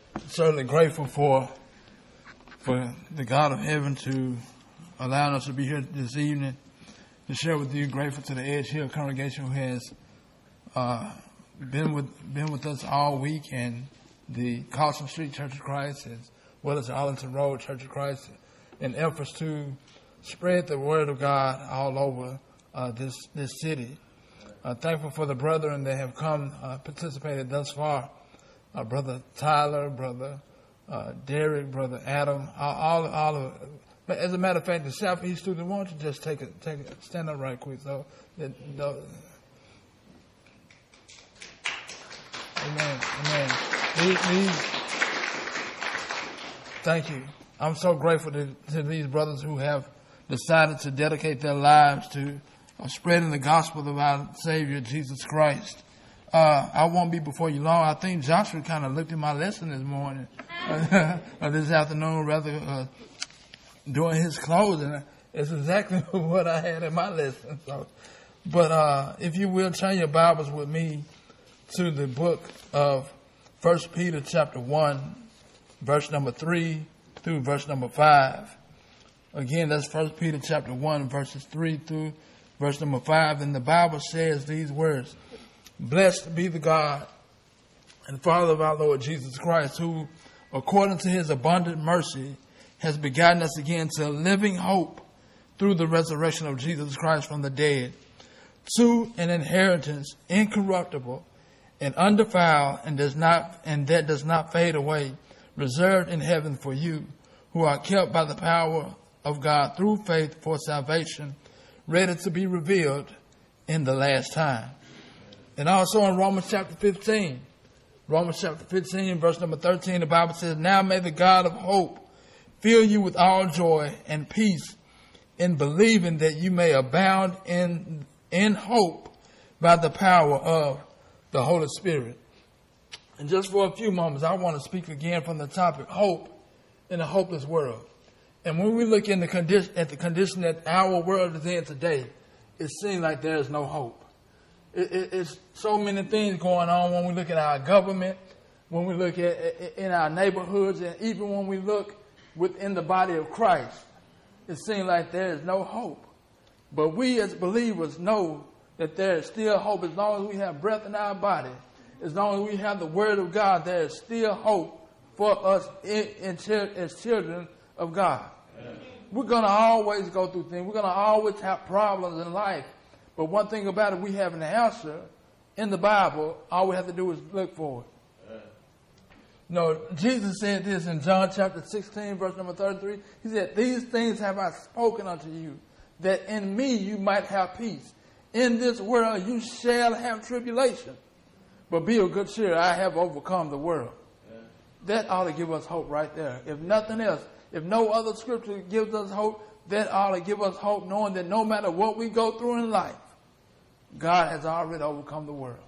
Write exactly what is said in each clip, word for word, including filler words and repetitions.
Certainly grateful for for the God of heaven to allow us to be here this evening to share with you. Grateful to the Edge Hill congregation who has uh, been with been with us all week, and the Carson Street Church of Christ, as well as the Arlington Road Church of Christ, in efforts to spread the word of God all over uh, this this city. Uh, thankful for the brethren that have come uh, participated thus far. Uh, Brother Tyler, Brother uh, Derek, Brother Adam, all, all, all of. As a matter of fact, the Southeast student, why don't you just take it, take it, stand up right quick, so that, no, amen, amen. These, these, thank you. I'm so grateful to, to these brothers who have decided to dedicate their lives to uh, spreading the gospel of our Savior Jesus Christ. Uh, I won't be before you long. I think Joshua kind of looked at my lesson this morning, uh, or this afternoon, rather, uh, during his closing. It's exactly what I had in my lesson. So, but uh, if you will, turn your Bibles with me to the book of First Peter chapter one, verse number three through verse number five. Again, that's First Peter chapter one, verses three through verse number five. And the Bible says these words: "Blessed be the God and Father of our Lord Jesus Christ, who, according to his abundant mercy, has begotten us again to a living hope through the resurrection of Jesus Christ from the dead, to an inheritance incorruptible and undefiled, and does not and that does not fade away, reserved in heaven for you, who are kept by the power of God through faith for salvation, ready to be revealed in the last time." And also in Romans chapter fifteen, Romans chapter fifteen, verse number thirteen, the Bible says, "Now may the God of hope fill you with all joy and peace in believing, that you may abound in, in hope by the power of the Holy Spirit." And just for a few moments, I want to speak again from the topic, hope in a hopeless world. And when we look in the condition, at the condition that our world is in today, it seems like there is no hope. It, it, it's so many things going on when we look at our government, when we look at, at in our neighborhoods, and even when we look within the body of Christ. It seems like there is no hope. But we as believers know that there is still hope. As long as we have breath in our body, as long as we have the word of God, there is still hope for us in, in, as children of God. Amen. We're going to always go through things. We're going to always have problems in life. But one thing about it, we have an answer in the Bible. All we have to do is look for it. Amen. No, Jesus said this in John chapter sixteen, verse number thirty-three. He said, "These things have I spoken unto you, that in me you might have peace. In this world you shall have tribulation. But be of good cheer, I have overcome the world." Amen. That ought to give us hope right there. If nothing else, if no other scripture gives us hope, that ought to give us hope, knowing that no matter what we go through in life, God has already overcome the world.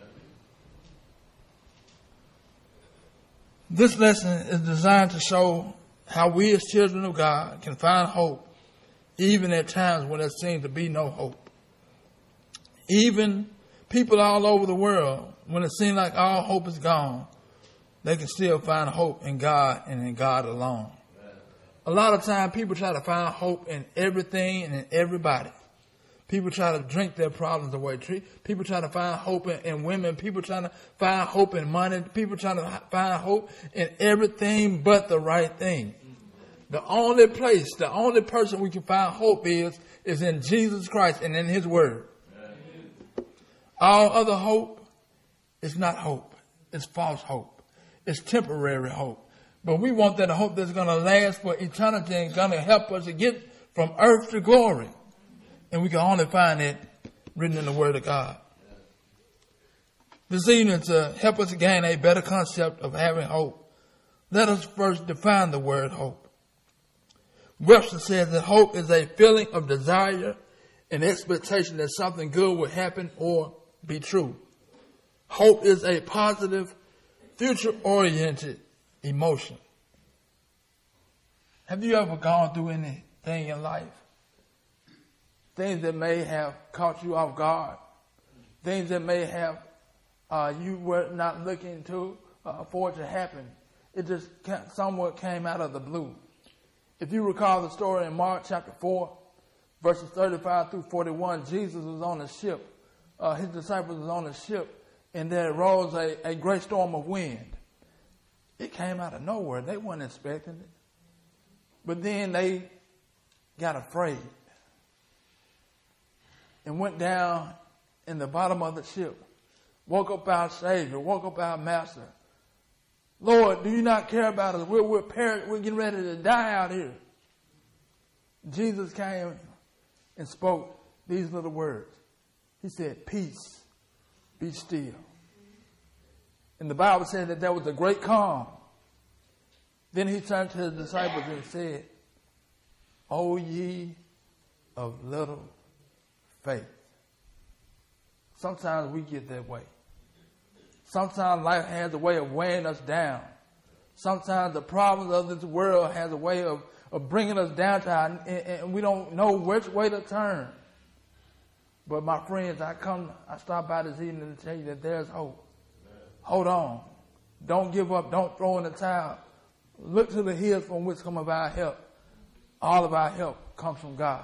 This lesson is designed to show how we as children of God can find hope, even at times when there seems to be no hope. Even people all over the world, when it seems like all hope is gone, they can still find hope in God and in God alone. A lot of times people try to find hope in everything and in everybody. People try to drink their problems away. People try to find hope in, in women. People try to find hope in money. People try to find hope in everything but the right thing. The only place, the only person we can find hope is, is in Jesus Christ and in his word. Amen. All other hope is not hope. It's false hope. It's temporary hope. But we want that hope that's going to last for eternity and going to help us to get from earth to glory. And we can only find it written in the Word of God. This evening, to help us gain a better concept of having hope, let us first define the word hope. Webster says that hope is a feeling of desire and expectation that something good will happen or be true. Hope is a positive, future-oriented emotion. Have you ever gone through anything in life? Things that may have caught you off guard. Things that may have uh, you were not looking to uh, for it to happen. It just somewhat came out of the blue. If you recall the story in Mark chapter four, verses thirty-five through forty-one, Jesus was on a ship. Uh, his disciples was on a ship, and there arose a, a great storm of wind. It came out of nowhere. They weren't expecting it. But then they got afraid and went down in the bottom of the ship, woke up our Savior, woke up our Master. Lord, do you not care about us? We're, we're, par- we're getting ready to die out here. Jesus came and spoke these little words. He said, peace, be still. And the Bible said that there was a great calm. Then he turned to his disciples and said, O ye of little faith. Sometimes we get that way. Sometimes life has a way of weighing us down. Sometimes the problems of this world has a way of, of bringing us down to our, and, and we don't know which way to turn. But my friends, I come, I stop by this evening to tell you that there's hope. Hold on. Don't give up. Don't throw in the towel. Look to the hills from which come of our help. All of our help comes from God.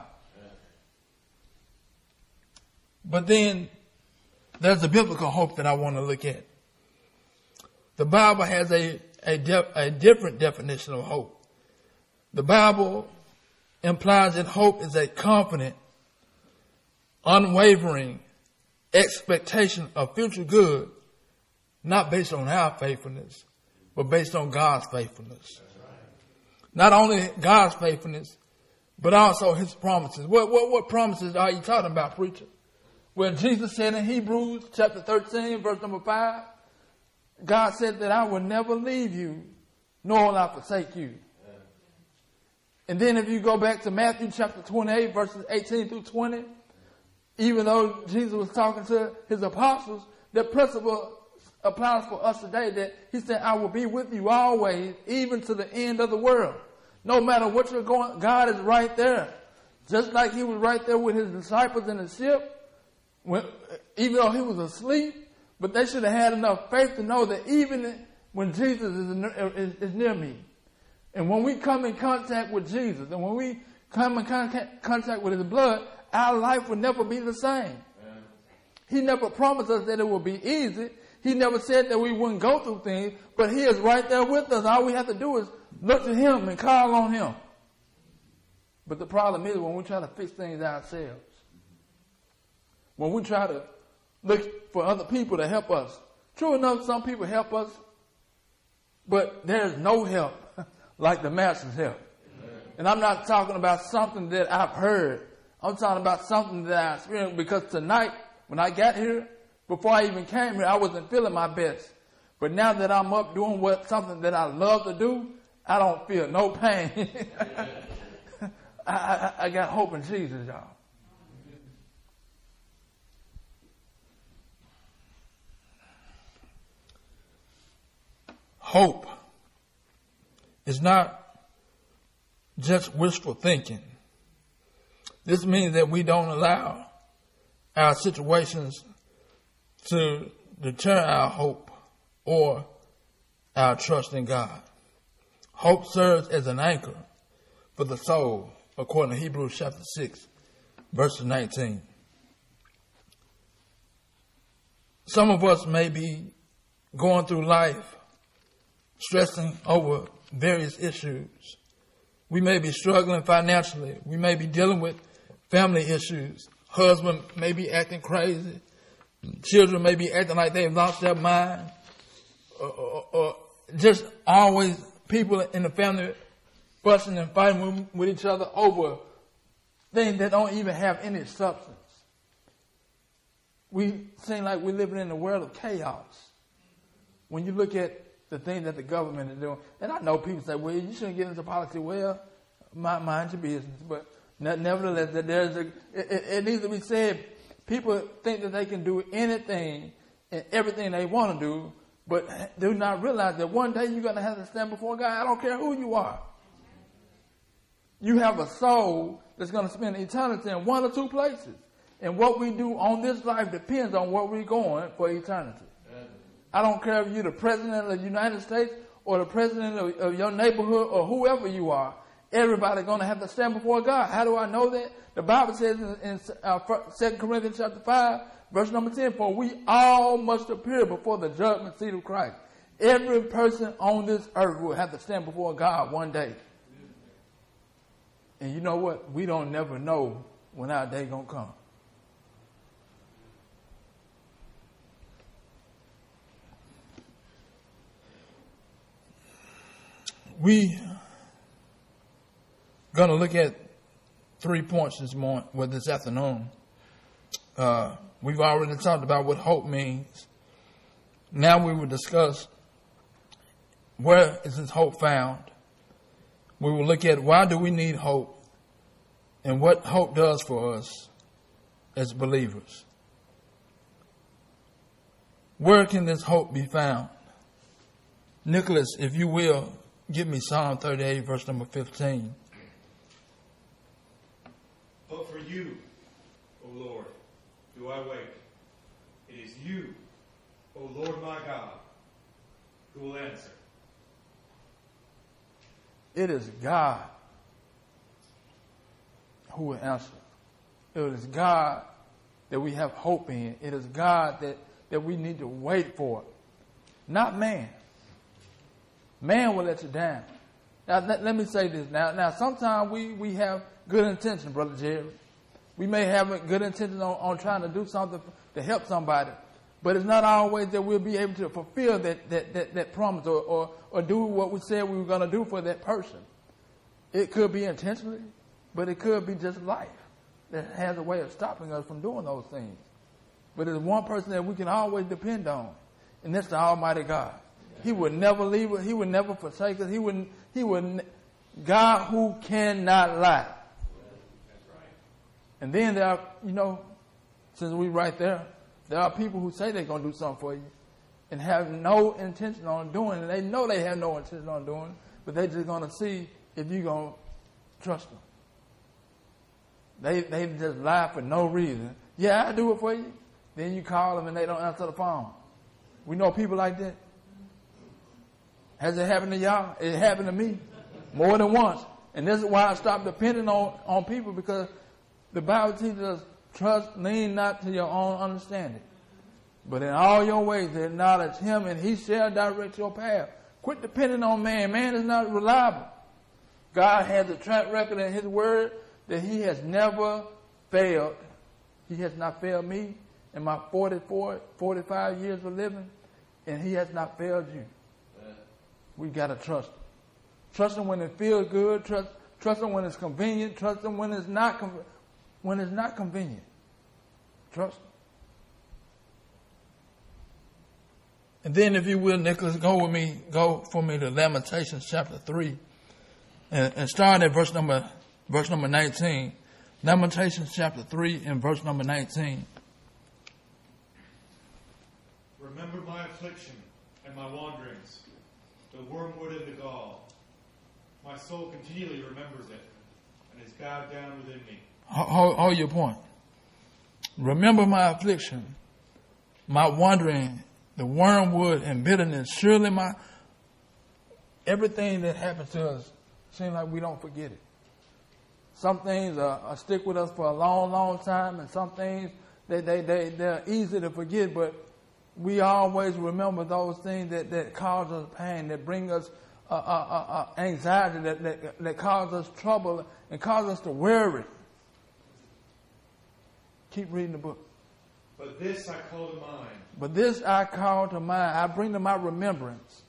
But then there's a biblical hope that I want to look at. The Bible has a, a, de- a different definition of hope. The Bible implies that hope is a confident, unwavering expectation of future good, not based on our faithfulness, but based on God's faithfulness. Not only God's faithfulness, but also his promises. What, what, what promises are you talking about, preacher? Well, Jesus said in Hebrews chapter thirteen, verse number five, God said that I will never leave you, nor will I forsake you. And then if you go back to Matthew chapter twenty-eight, verses eighteen through twenty, even though Jesus was talking to his apostles, the principle applies for us today, that he said, I will be with you always, even to the end of the world. No matter what you're going, God is right there. Just like he was right there with his disciples in the ship, when, even though he was asleep, but they should have had enough faith to know that even when Jesus is, is, is near me, and when we come in contact with Jesus, and when we come in contact, contact with his blood, our life will never be the same. Amen. He never promised us that it will be easy. He never said that we wouldn't go through things, but he is right there with us. All we have to do is look to him and call on him. But the problem is when we try to fix things ourselves, when we try to look for other people to help us. True enough, some people help us, but there's no help like the Master's help. Amen. And I'm not talking about something that I've heard. I'm talking about something that I experienced, because tonight, when I got here, before I even came here, I wasn't feeling my best. But now that I'm up doing what something that I love to do, I don't feel no pain. I, I, I got hope in Jesus, y'all. Hope is not just wishful thinking. This means that we don't allow our situations to deter our hope or our trust in God. Hope serves as an anchor for the soul, according to Hebrews chapter six, verse nineteen. Some of us may be going through life stressing over various issues. We may be struggling financially. We may be dealing with family issues. Husband may be acting crazy. Children may be acting like they've lost their mind. Or, or, or just always people in the family fussing and fighting with, with each other over things that don't even have any substance. We seem like we're living in a world of chaos. When you look at the things that the government is doing, and I know people say, well, you shouldn't get into politics. Well, mind your business. But nevertheless, that there's a, it, it needs to be said, people think that they can do anything and everything they want to do, but do not realize that one day you're going to have to stand before God. I don't care who you are. You have a soul that's going to spend eternity in one or two places. And what we do on this life depends on where we're going for eternity. I don't care if you're the president of the United States or the president of, of your neighborhood or whoever you are, everybody's going to have to stand before God. How do I know that? The Bible says in, in uh, Second Corinthians chapter five, verse number ten, for we all must appear before the judgment seat of Christ. Every person on this earth will have to stand before God one day. And you know what? We don't never know when our day going to come. We going to look at three points this morning, well, this afternoon. Uh, we've already talked about what hope means. Now we will discuss where is this hope found. We will look at why do we need hope and what hope does for us as believers. Where can this hope be found? Nicholas, if you will, give me Psalm thirty-eight, verse number fifteen. But for you, O Lord, do I wait. It is you, O Lord my God, who will answer. It is God who will answer. It is God that we have hope in. It is God that, that we need to wait for. Not man. Man will let you down. Now, let, let me say this. Now, now sometimes we, we have good intention, Brother Jerry. We may have a good intention on, on trying to do something to help somebody. But it's not always that we'll be able to fulfill that, that, that, that promise or, or, or do what we said we were going to do for that person. It could be intentionally, but it could be just life that has a way of stopping us from doing those things. But there's one person that we can always depend on, and that's the Almighty God. He would never leave us. He would never forsake us. He would, he would, God who cannot lie. And then there are, you know, since we right there, there are people who say they're going to do something for you and have no intention on doing it. They know they have no intention on doing it, but they're just going to see if you're going to trust them. They they just lie for no reason. Yeah, I do it for you. Then you call them and they don't answer the phone. We know people like that. Has it happened to y'all? It happened to me more than once. And this is why I stopped depending on, on people, because the Bible teaches us, trust, lean not to your own understanding, but in all your ways acknowledge him and he shall direct your path. Quit depending on man. Man is not reliable. God has a track record in his word that he has never failed. He has not failed me in my forty-four, forty-five years of living, and he has not failed you. We got to trust him. Trust him when it feels good. Trust, trust him when it's convenient. Trust him when it's not convenient. When it's not convenient, trust him. And then, if you will, Nicholas, go with me, go for me to Lamentations chapter three, and, and start at verse number verse number nineteen. Lamentations chapter three and verse number nineteen. Remember my affliction and my wanderings, the wormwood and the gall. My soul continually remembers it, and is bowed down within me. Hold, hold your point. Remember my affliction, my wandering, the wormwood and bitterness. Surely my, everything that happens to us seems like we don't forget it. Some things are, are stick with us for a long, long time, and some things, they, they, they, they're easy to forget, but we always remember those things that, that cause us pain, that bring us uh, uh, uh, uh, anxiety, that, that, that cause us trouble and cause us to worry. Keep reading the book. But this I call to mind. But this I call to mind. I bring to my remembrance.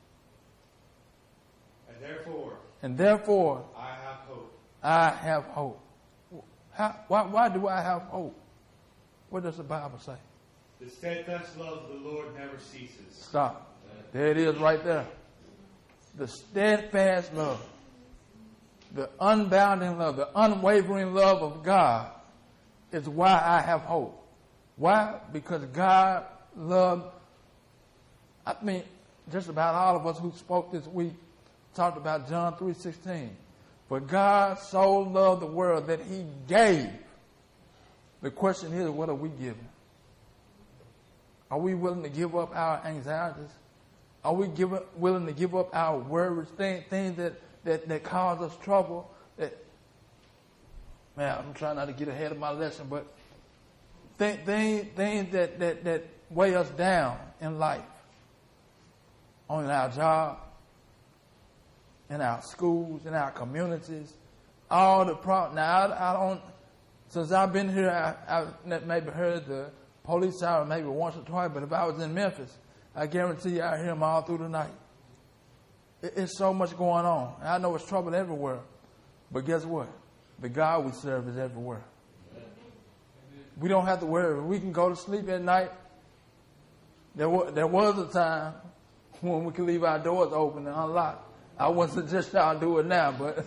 And therefore. And therefore. I have hope. I have hope. How, why, why do I have hope? What does the Bible say? The steadfast love of the Lord never ceases. Stop. There it is right there. The steadfast love. The unbounding love. The unwavering love of God is why I have hope. Why? Because God loved, I mean, just about all of us who spoke this week talked about John three sixteen. For God so loved the world that he gave. The question is, what are we giving? Are we willing to give up our anxieties? Are we give up, willing to give up our worries, things, things that, that, that cause us trouble? That, man, I'm trying not to get ahead of my lesson, but th- things, things that, that, that weigh us down in life, on our job, in our schools, in our communities, all the problems. Now, I, I don't, since I've been here, I, I've maybe heard the police siren maybe once or twice, but if I was in Memphis, I guarantee you I hear them all through the night. It, it's so much going on. I know it's trouble everywhere, but guess what? The God we serve is everywhere. We don't have to worry. We can go to sleep at night. There was, there was a time when we could leave our doors open and unlocked. I wouldn't suggest y'all do it now, but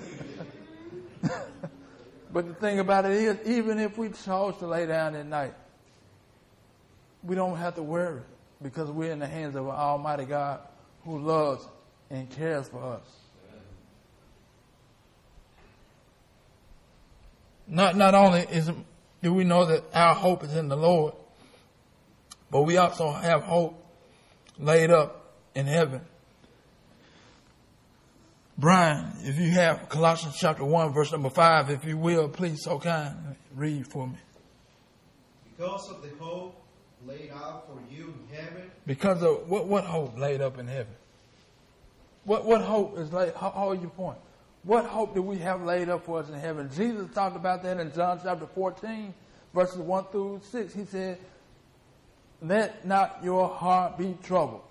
but the thing about it is, even if we chose to lay down at night, we don't have to worry because we're in the hands of an Almighty God who loves and cares for us. Not not only is do we know that our hope is in the Lord, but we also have hope laid up in heaven. Brian, if you have Colossians chapter one, verse number five, if you will, please, so kind, read for me. Because of the hope laid out for you in heaven. Because of what, what hope laid up in heaven? What what hope is laid? How, how are you point? What hope do we have laid up for us in heaven? Jesus talked about that in John chapter fourteen, verses one through six. He said, "Let not your heart be troubled.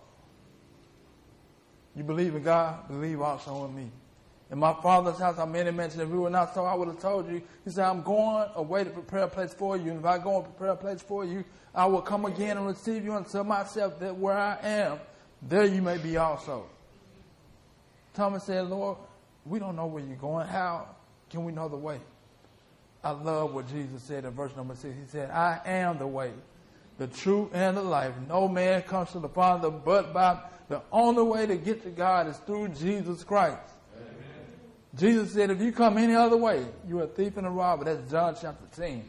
You believe in God, believe also in me. In my Father's house are many mansions. If we were not so, I would have told you." He said, "I'm going away to prepare a place for you. And if I go and prepare a place for you, I will come again and receive you unto myself, that where I am, there you may be also." Thomas said, "Lord, we don't know where you're going. How can we know the way?" I love what Jesus said in verse number six. He said, "I am the way, the truth, and the life. No man comes to the Father but by the only way to get to God is through Jesus Christ." Amen. Jesus said, if you come any other way, you're a thief and a robber. That's John chapter ten.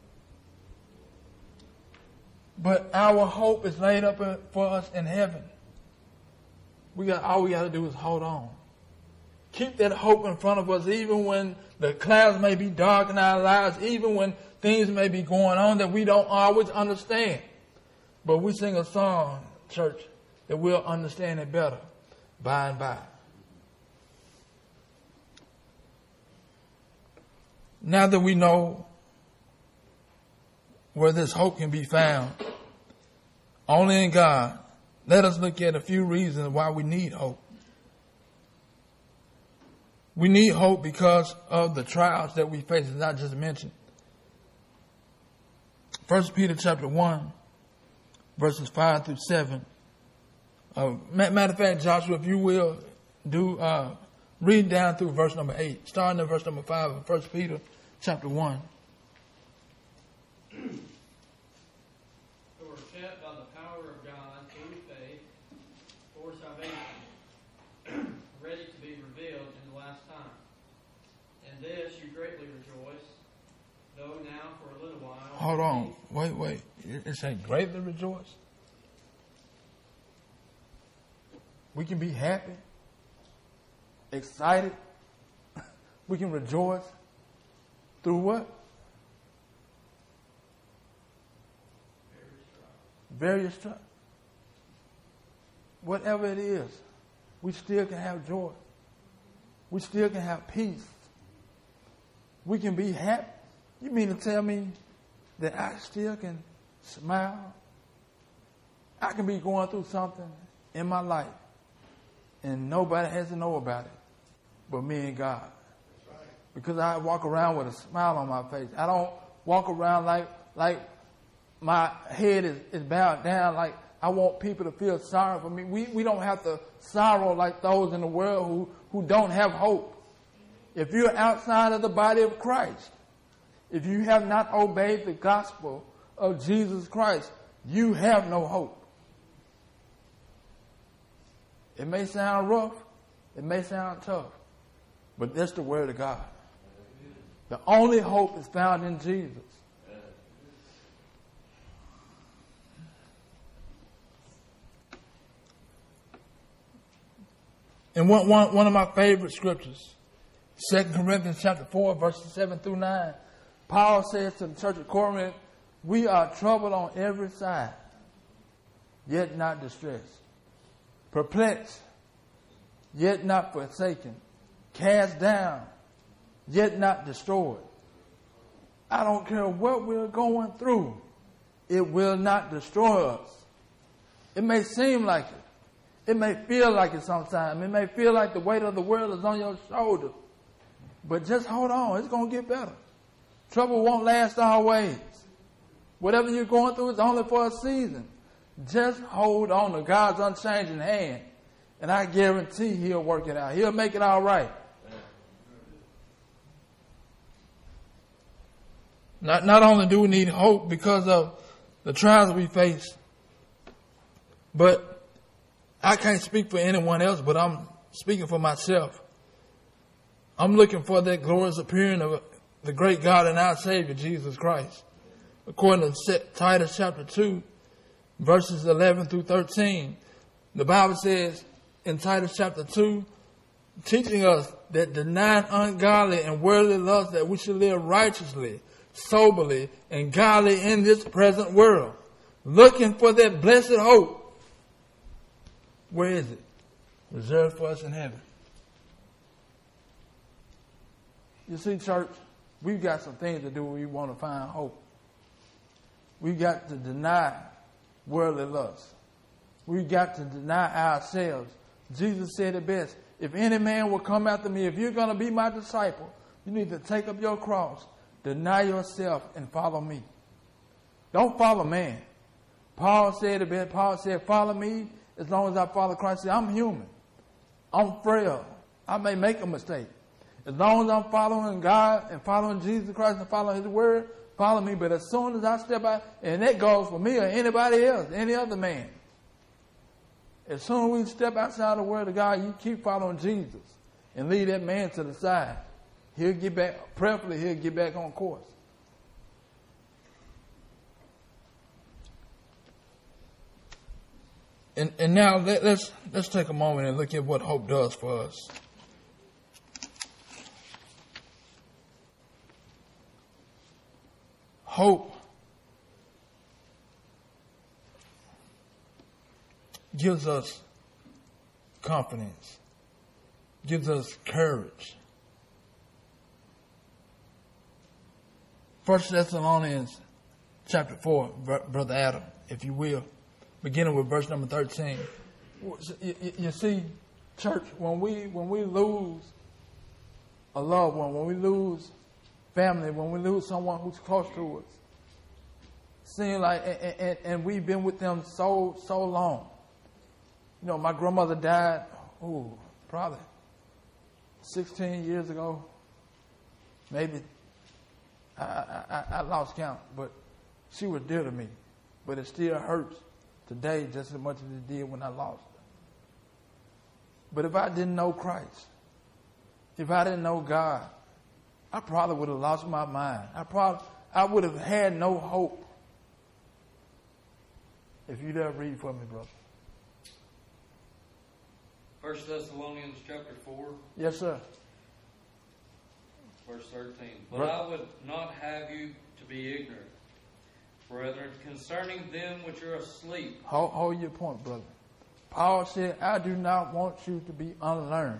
But our hope is laid up for us in heaven. We got all we got to do is hold on. Keep that hope in front of us, even when the clouds may be dark in our lives, even when things may be going on that we don't always understand. But we sing a song, church, that we'll understand it better by and by. Now that we know where this hope can be found, only in God, let us look at a few reasons why we need hope. We need hope because of the trials that we face, as I just mentioned. First Peter chapter one, verses five through seven. Uh, matter of fact, Joshua, if you will, do uh, read down through verse number eight, starting at verse number five of First Peter chapter one. Who are kept by the power of God through faith for salvation, ready to be revealed in the last time. And this you greatly rejoice, though now for a little while. Hold on, wait, wait. It says greatly rejoice. We can be happy, excited. We can rejoice through what? Various trials. Whatever it is, we still can have joy. We still can have peace. We can be happy. You mean to tell me that I still can smile? I can be going through something in my life and nobody has to know about it but me and God. That's right. Because I walk around with a smile on my face. I don't walk around like like my head is, is bowed down, like I want people to feel sorry for me. We we don't have to sorrow like those in the world who, who don't have hope. If you're outside of the body of Christ, if you have not obeyed the gospel of Jesus Christ, you have no hope. It may sound rough. It may sound tough. But that's the word of God. The only hope is found in Jesus. And one, one, one of my favorite scriptures, Second Corinthians chapter four, verses seven through nine, Paul says to the church of Corinth, we are troubled on every side, yet not distressed. Perplexed, yet not forsaken. Cast down, yet not destroyed. I don't care what we're going through. It will not destroy us. It may seem like it. It may feel like it sometimes. It may feel like the weight of the world is on your shoulders. But just hold on. It's going to get better. Trouble won't last always. Whatever you're going through is only for a season. Just hold on to God's unchanging hand. And I guarantee He'll work it out. He'll make it all right. Not, not only do we need hope because of the trials we face, but I can't speak for anyone else, but I'm speaking for myself. I'm looking for that glorious appearing of the great God and our Savior, Jesus Christ. According to Titus chapter two, verses eleven through thirteen, the Bible says in Titus chapter two, teaching us that denying ungodly and worldly lust, that we should live righteously, soberly, and godly in this present world, looking for that blessed hope. Where is it? Reserved for us in heaven. You see, church, we've got some things to do when we want to find hope. We've got to deny worldly lust. We've got to deny ourselves. Jesus said it best. If any man will come after me, if you're going to be my disciple, you need to take up your cross, deny yourself, and follow me. Don't follow man. Paul said it best. Paul said, follow me as long as I follow Christ. See, I'm human. I'm frail. I may make a mistake. As long as I'm following God and following Jesus Christ and following His word, follow me. But as soon as I step out, and that goes for me or anybody else, any other man, as soon as we step outside the word of God, you keep following Jesus and leave that man to the side. He'll get back, preferably he'll get back on course. And, and now let, let's let's take a moment and look at what hope does for us. Hope gives us confidence, gives us courage. First Thessalonians chapter four, Brother Adam, if you will, beginning with verse number thirteen. You, you see, church, when we when we lose a loved one, when we lose family, when we lose someone who's close to us, seems like, and, and, and we've been with them so so long. You know, my grandmother died, ooh, probably sixteen years ago, maybe. I, I, I lost count, but she was dear to me. But it still hurts today just as much as it did when I lost her. But if I didn't know Christ, if I didn't know God, I probably would have lost my mind. I probably I would have had no hope. If you'd ever read for me, brother. First Thessalonians chapter four. Yes, sir. Verse thirteen. But I would not have you to be ignorant, brethren, concerning them which are asleep. Hold, hold your point, brother. Paul said, I do not want you to be unlearned.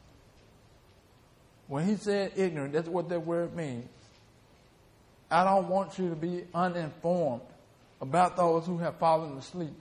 When he said ignorant, that's what that word means. I don't want you to be uninformed about those who have fallen asleep.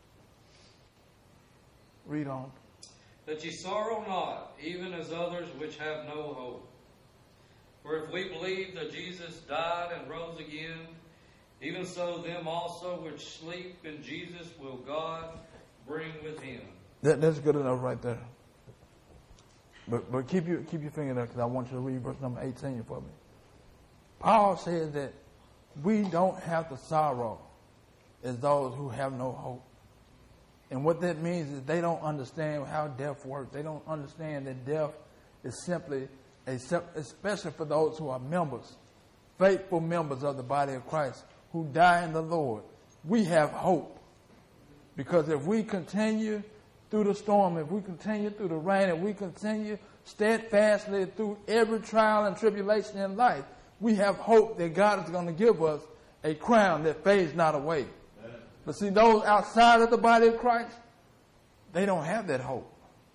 Read on. That ye sorrow not, even as others which have no hope. For if we believe that Jesus died and rose again, even so them also which sleep in Jesus will God bring with Him. That, that's good enough right there. But but keep your keep your finger there, because I want you to read verse number eighteen for me. Paul says that we don't have to sorrow as those who have no hope. And what that means is they don't understand how death works. They don't understand that death is simply, a, especially for those who are members, faithful members of the body of Christ, who die in the Lord. We have hope. Because if we continue through the storm, if we continue through the rain, if we continue steadfastly through every trial and tribulation in life, we have hope that God is going to give us a crown that fades not away. But see, those outside of the body of Christ, they don't have that hope.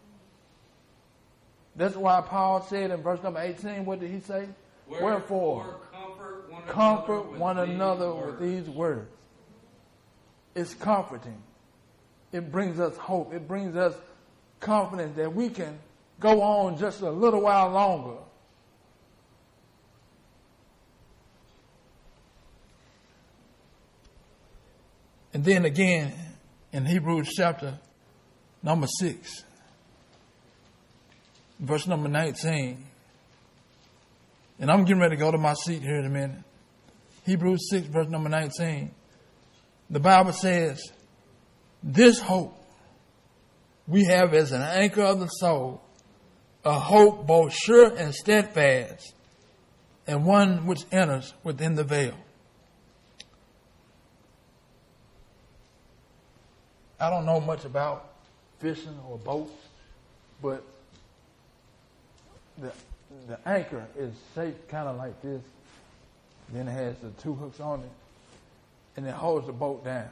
That's why Paul said in verse number eighteen, what did he say? Wherefore, Wherefore comfort one comfort another, one with, another these with these words. It's comforting. It brings us hope. It brings us confidence that we can go on just a little while longer. And then again, in Hebrews chapter number six, verse number nineteen, and I'm getting ready to go to my seat here in a minute. Hebrews six, verse number nineteen, the Bible says, this hope we have as an anchor of the soul, a hope both sure and steadfast, and one which enters within the veil. I don't know much about fishing or boats, but the the anchor is shaped kind of like this. Then it has the two hooks on it, and it holds the boat down.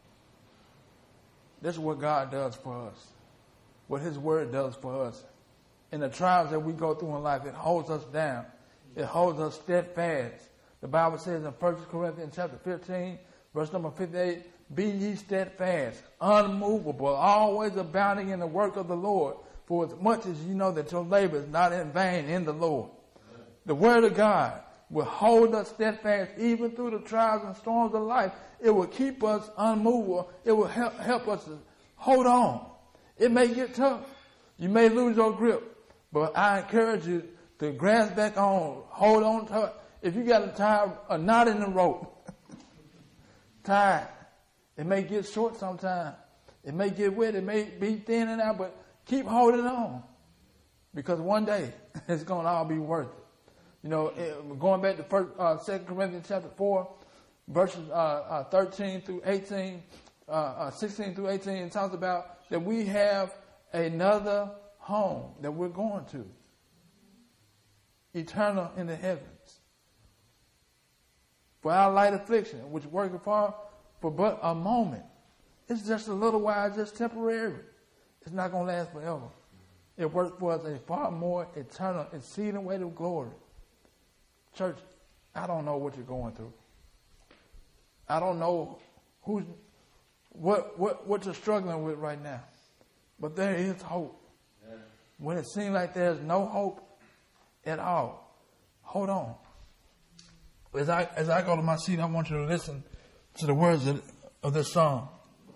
This is what God does for us, what His Word does for us. In the trials that we go through in life, it holds us down. It holds us steadfast. The Bible says in First Corinthians chapter fifteen, verse number fifty-eight, be ye steadfast, unmovable, always abounding in the work of the Lord, for as much as you know that your labor is not in vain in the Lord. The Word of God will hold us steadfast even through the trials and storms of life. It will keep us unmovable. It will help, help us to hold on. It may get tough. You may lose your grip, but I encourage you to grasp back on, hold on to it. If you got to tie a knot in the rope, tie it. It may get short sometime. It may get wet. It may be thin and out, but keep holding on, because one day it's going to all be worth it. You know, going back to first, uh, Second Corinthians chapter four, verses uh, uh, thirteen through eighteen, uh, uh, sixteen through eighteen, it talks about that we have another home that we're going to, eternal in the heavens. For our light affliction, which worketh for for but a moment, it's just a little while, just temporary. It's not going to last forever. It works for us a far more eternal, exceeding weight of glory. Church, I don't know what you're going through. I don't know who's, what, what, what you're struggling with right now. But there is hope. Yeah. When it seems like there's no hope at all, hold on. As I, as I go to my seat, I want you to listen to the words of, of this song.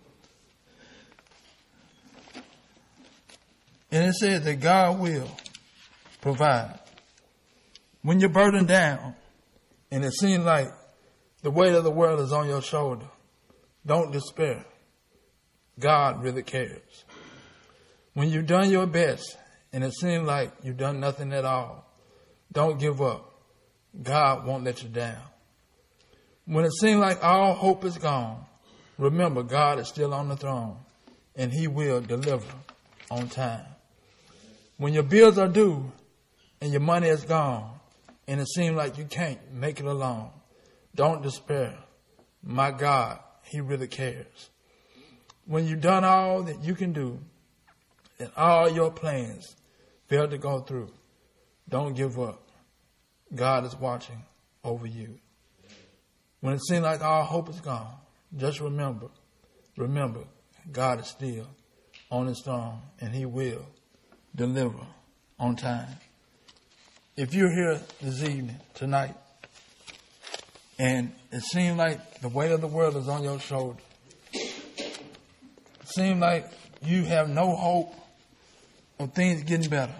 And it says that God will provide. When you're burdened down and it seems like the weight of the world is on your shoulder, don't despair. God really cares. When you've done your best and it seems like you've done nothing at all, don't give up. God won't let you down. When it seems like all hope is gone, remember God is still on the throne and He will deliver on time. When your bills are due and your money is gone and it seems like you can't make it alone, don't despair. My God, He really cares. When you've done all that you can do and all your plans fail to go through, don't give up. God is watching over you. When it seems like all hope is gone, just remember, remember, God is still on His throne and He will deliver on time. If you're here this evening, tonight, and it seems like the weight of the world is on your shoulder, it seems like you have no hope of things getting better,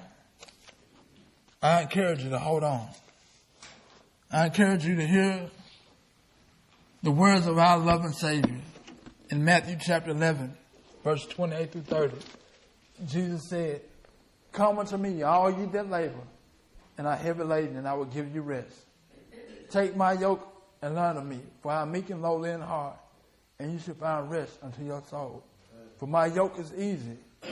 I encourage you to hold on. I encourage you to hear the words of our loving Savior in Matthew chapter eleven, verse twenty-eight through thirty. Jesus said, come unto me, all ye that labor and are heavy laden, and I will give you rest. Take my yoke and learn of me, for I am meek and lowly in heart, and you shall find rest unto your soul. For my yoke is easy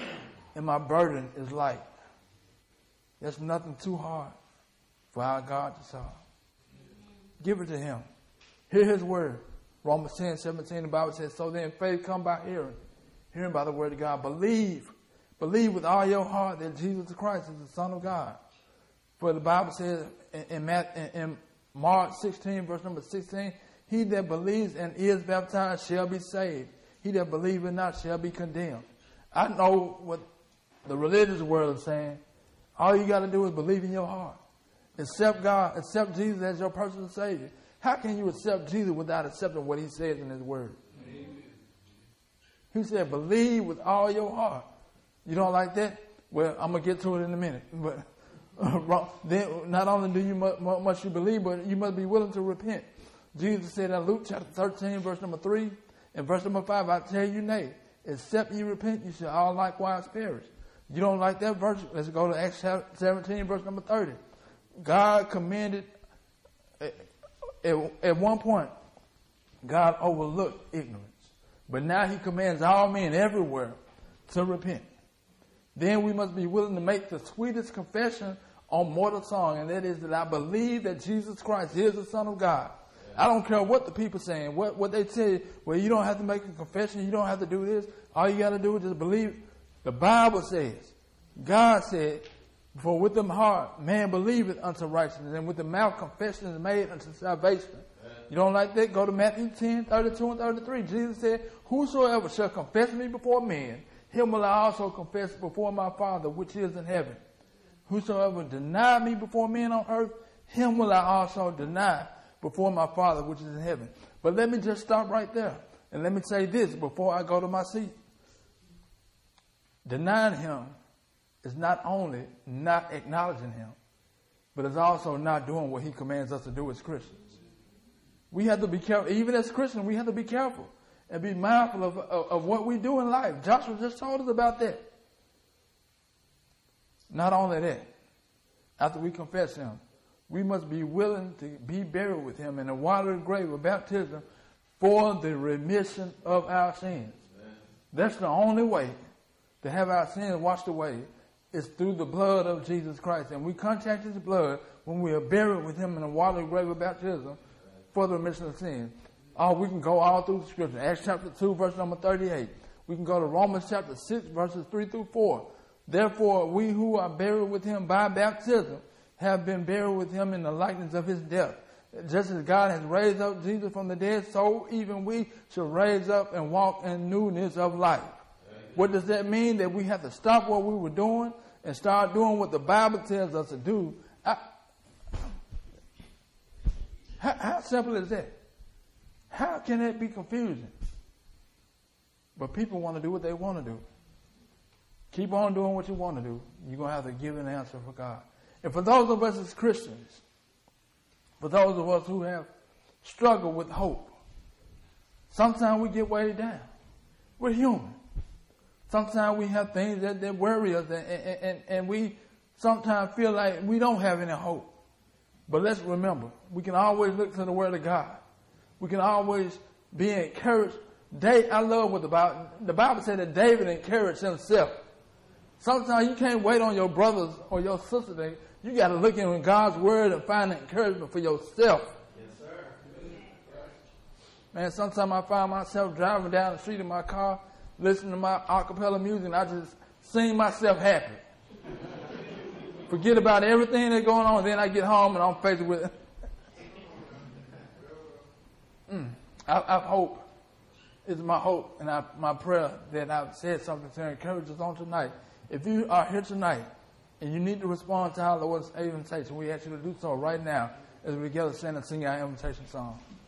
and my burden is light. There's nothing too hard for our God to solve. Give it to him. Hear his word. Romans ten, seventeen, the Bible says, so then faith come by hearing, hearing by the word of God. Believe, believe with all your heart that Jesus Christ is the Son of God. For the Bible says in, in, in, in Mark sixteen, verse number sixteen, he that believes and is baptized shall be saved. He that believeth not shall be condemned. I know what the religious world is saying. All you got to do is believe in your heart. Accept God, accept Jesus as your personal Savior. How can you accept Jesus without accepting what he says in his word? Amen. He said, believe with all your heart. You don't like that? Well, I'm going to get to it in a minute. But uh, then not only do you must, must you believe, but you must be willing to repent. Jesus said in Luke chapter thirteen, verse number three, and verse number five, I tell you nay, except ye repent, you shall all likewise perish. You don't like that verse? Let's go to Acts seventeen, verse number thirty. God commanded, at, at one point, God overlooked ignorance. But now he commands all men everywhere to repent. Then we must be willing to make the sweetest confession on mortal song, and that is that I believe that Jesus Christ is the Son of God. I don't care what the people saying, what, what they say. Well, you don't have to make a confession. You don't have to do this. All you got to do is just believe. The Bible says, God said, for with the heart man believeth unto righteousness, and with the mouth confession is made unto salvation. You don't like that? Go to Matthew ten, thirty-two and thirty-three. Jesus said, whosoever shall confess me before men, him will I also confess before my Father which is in heaven. Whosoever deny me before men on earth, him will I also deny before my Father which is in heaven. But let me just stop right there. And let me say this before I go to my seat. Denying him is not only not acknowledging him, but it's also not doing what he commands us to do as Christians. We have to be careful. Even as Christians, we have to be careful and be mindful of, of, of what we do in life. Joshua just told us about that. Not only that, after we confess him, we must be willing to be buried with him in a watery grave of baptism for the remission of our sins. Amen. That's the only way to have our sins washed away is through the blood of Jesus Christ. And we contact his blood when we are buried with him in a watery grave of baptism for the remission of sins. Oh, we can go all through the scripture. Acts chapter two, verse number thirty-eight. We can go to Romans chapter six, verses three through four. Therefore, we who are buried with him by baptism have been buried with him in the likeness of his death. Just as God has raised up Jesus from the dead, so even we shall raise up and walk in newness of life. What does that mean? That we have to stop what we were doing and start doing what the Bible tells us to do. I, how, how simple is that? How can that be confusing? But people want to do what they want to do. Keep on doing what you want to do. You're going to have to give an answer for God. And for those of us as Christians, for those of us who have struggled with hope, sometimes we get weighed down. We're human. Sometimes we have things that, that worry us, and, and, and we sometimes feel like we don't have any hope. But let's remember, we can always look to the Word of God. We can always be encouraged. David, I love what the Bible, the Bible said that David encouraged himself. Sometimes you can't wait on your brothers or your sisters. You got to look in God's Word and find encouragement for yourself. Yes, sir. Man, sometimes I find myself driving down the street in my car, listening to my a cappella music, and I just sing myself happy. Forget about everything that's going on, and then I get home and I'm faced with it. mm, I, I hope, it's my hope and I, my prayer that I've said something to encourage us on tonight. If you are here tonight and you need to respond to our Lord's invitation, we ask you to do so right now as we together stand and sing our invitation song.